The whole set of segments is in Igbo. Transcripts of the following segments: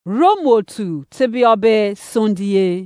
Romotu tibiobe sondie.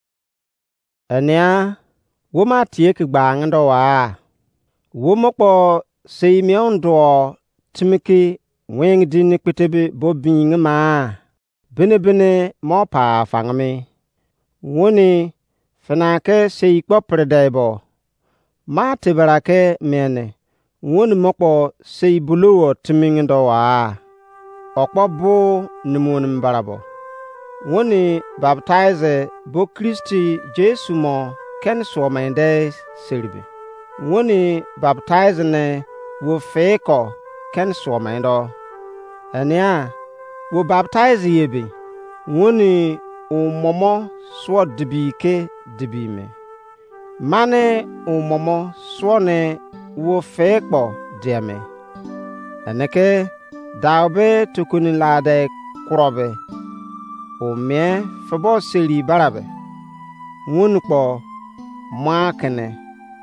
Ania woma tie ke gbaangdo wa. Womokpo seimiondo timiki weng din kwetebe bobing ma. Bene mo pa fangami. Woni fanake seikpo predaibo. Ma tibarake mene. Woni mokpo seibulo timindo wa. Okpo bu nimun barabo. Woni baptize bo Kristi Jesu mo ken so mende serbe. Woni baptize ne wo feko ken so mendo. Ania wo baptize yebe. Woni momo so dibi ke dibi me. Mane momo so ne wo feko diame. Eneke daube tukuni lade kurobe. O me febo seri barabe. Wunukpo mwakene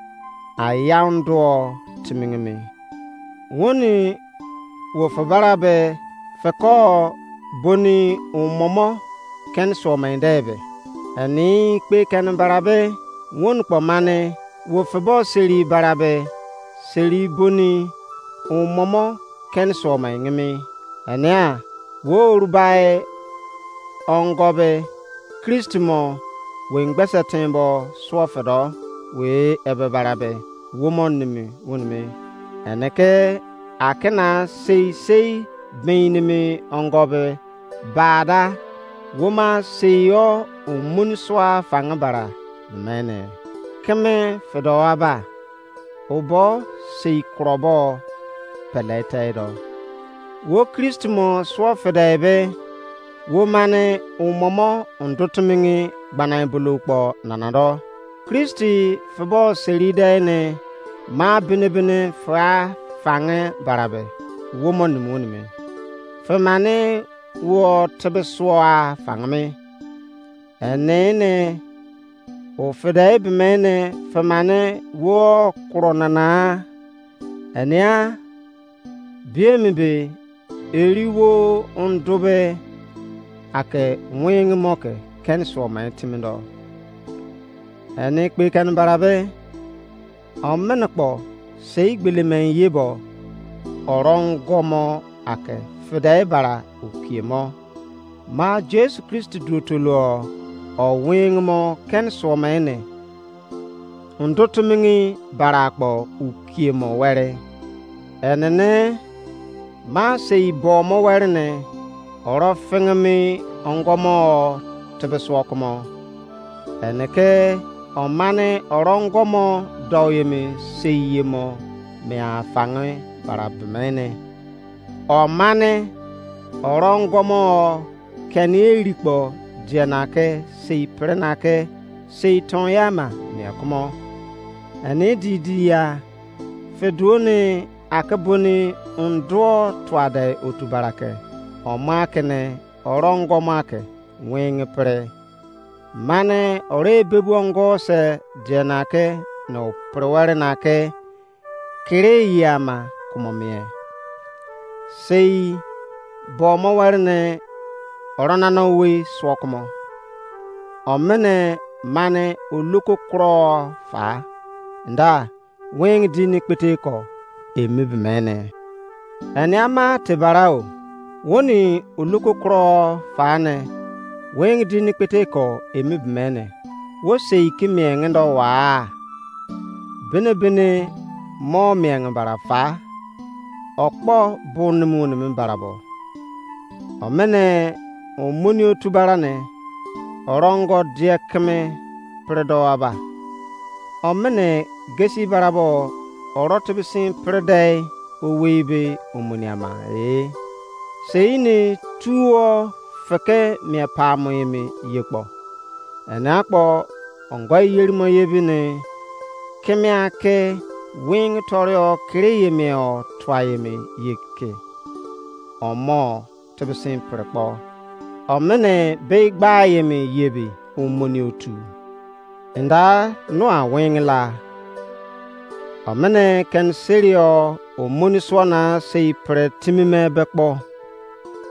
ayaundo timingimi. Wuni wo febarabe feko boni umomo ken so mendebe. Ani kpe ken barabe wunukpo mane wo febo seri barabe seri boni umomo ken so mengimi. Ania wo rubae ongobe Kristimo wengbese tembo swafedo we ebe barabe womon nimi wonmi. Eneke akena sei binimi ongobe bada woma seyo umunswa fangabara mene. Keme fedo aba obo sei krobo peletaido. Wo Kristimo swafedebe wo mane umomo ndotumingi banai bulukpo nanado. Kristi febo seride ne ma bine fra fange barabe womo numunime. Femane wo tebeswa fangame. Enene o fedai bimene femane wo koronana. Enia biemibe eriwo ondobe ake wing moke ken so man timindo. Ene kpe kan barabe omenakpo seigbele men yebo orong gomo ake fedai bara ukiemo. Ma Jesu Kristi dutulo o wing mo ken so mane undotumingi barakpo ukiemo were. Enene ma seibo mo werne oro fengami ongomo tebeswokomo. Eneke omane orongomo doyemi seyemo me afange barabmene. Omane orongomo kenirikpo dienake sei prenake sei tonyama meakomo. Ene didia feduone akaboni undo twade otubarake. Omakene orongomake weng pre. Mane ore bebuongo se dienake no preware nake kire yama kumomie. Sei bomo warne oronano we swokomo. Omene mane uluko kro fa. Nda weng dini kpeteko emibimene. Enyama tebarao. Woni uluko kro fane weng dini kpeteko emibimene. Wo sei kimiengendo wa. Bene mo mieng barafa. Okpo bunmun barabo. Omene omunio tubarane orongo diekme predo aba. Omene gesi barabo orotibisin predai owebe omuniama seini tuo feke mi pamo yemi yekpo. Enakpo ongoi yerimo yebine kemiake wing torio kireyemio twayemi yeke. Omo tibisin prekpo. Omene beigba yemi yebi omoni otu. Nda noa wing la. Omene ken serio omoni swana sei pre timime bekpo.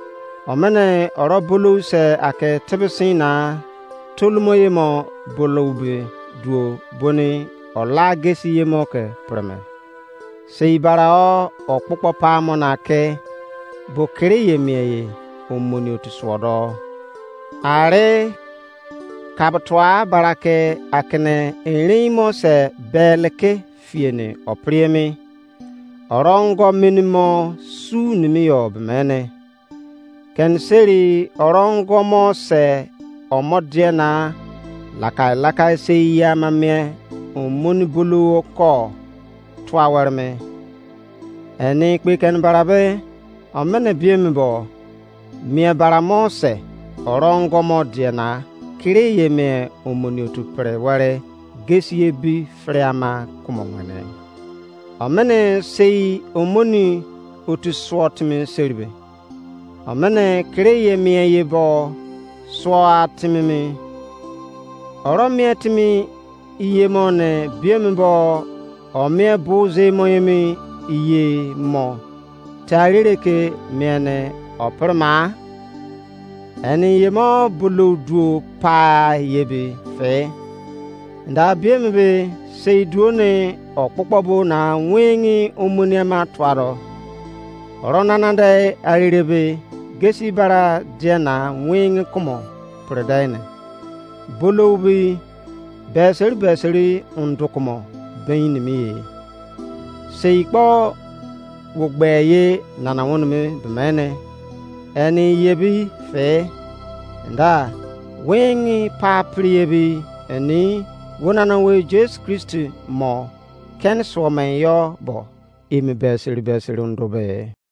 omene oro bulu se ake tebesina tulumoye mo bulubi duo boni ola gesi yemo ke preme sei barao okpukpo pa mo na ke bokere yemiye omoni otusodo are kabtwa barake akene enrimo se beleke fiene opriemi orongo minimo su nimiyo bemene ken seri orongo mo se omodiena lakai se yamame omoni bulu ko twawerme eni kpiken barabe omene biembo mie baramo se orongo modiena kiri yeme omoni otu pre ware gesiye bi freama kumongene omene sei omoni otu swotme serbe omene kiri yeme yebo swatme oromie timi iyemone biembo omie buze moyemi iye mo tarireke miene oprma eni yemo buludu pa yebi fe nda biembe seiduone okpokpobu na wengi omuniama twaro oronanande arirebe gesi bara jena wengi kumo predaine bulubi beseri undukumo beinimi seikpo wugbeye nanawonme bemene eni yebi fe nda wengi pa priyebi eni wonanawe Jesus Christ mo ken so men yo bo imi beseri undobe